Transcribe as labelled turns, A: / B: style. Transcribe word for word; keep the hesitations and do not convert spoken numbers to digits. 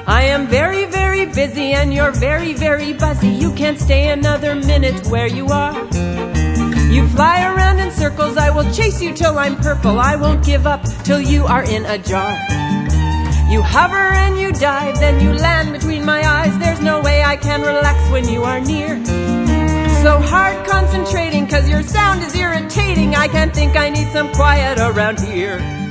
A: I am very, very busy and you're very, very buzzy. You can't stay another minute where you are. You fly around in circles, I will chase you till I'm purple. I won't give up till you are in a jar. You hover and you dive, then you land between my eyes. There's no way I can relax when you are near. So hard concentrating, cause your sound is irritating. I can't think, I need some quiet around here.